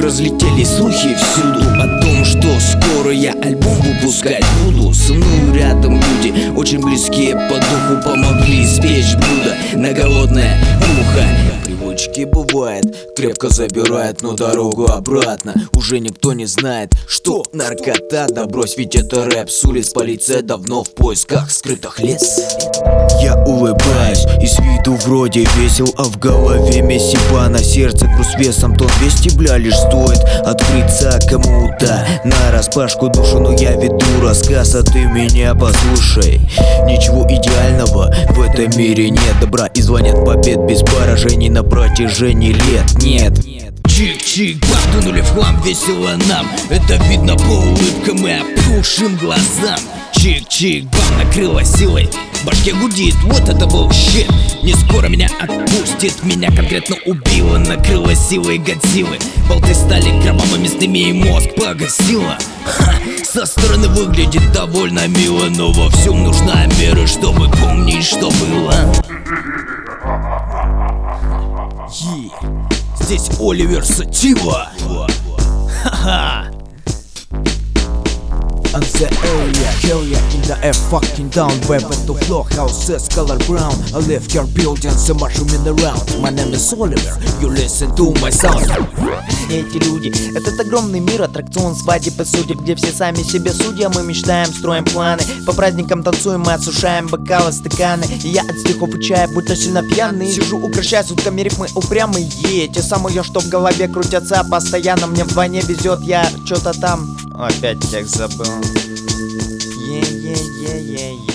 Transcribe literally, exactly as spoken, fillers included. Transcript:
разлетелись слухи всюду о том, что скоро я альбом выпускать буду. Со мной рядом люди, очень близкие по духу, помогли испечь блюдо на голодное ухо. Привычки бывает, крепко забирает, но дорогу обратно уже никто не знает, что наркота. Да брось, ведь это рэп с улиц, полиция давно в поисках скрытых лиц. Я улыбаюсь, и с виду вроде весел, а в голове месиба, на сердце груз весом тон вестибля. Лишь стоит открыться кому-то на распашку душу, но я веду рассказ, а ты меня послушай. Ничего идеального в этом мире нет, добра и звонят побед без поражений на протяжении лет. Нет. Чик-чик, бам, дунули в хлам, весело нам. Это видно по улыбкам и опухшим глазам. Чик-чик, бам, накрыло силой, в башке гудит, вот это был щит. Не скоро меня отпустит, меня конкретно убило, накрыло силой Годзиллы. Болты стали кровавыми мясными и мозг погасило. Ха, со стороны выглядит довольно мило, но во всем нужна мера, чтобы помнить, что было. Yeah. Здесь Оливер Сатива. Ха-ха. On the area, hell yeah, in the air fucking down. Weapon to floor, houses color brown. I live your buildings and mushrooming around. My name is Oliver, you listen to my sound. Эти люди, этот огромный мир, аттракцион свадеб и судеб, где все сами себе судья. Мы мечтаем, строим планы, по праздникам танцуем, мы осушаем бокалы, стаканы. И я от стихов и чая, будто сильно пьяный, сижу, укращая сутками рифмы упрямые. Те самые, что в голове крутятся постоянно. Мне вдвойне везет, я что-то там опять текст забыл. Yeah, yeah, yeah, yeah, yeah.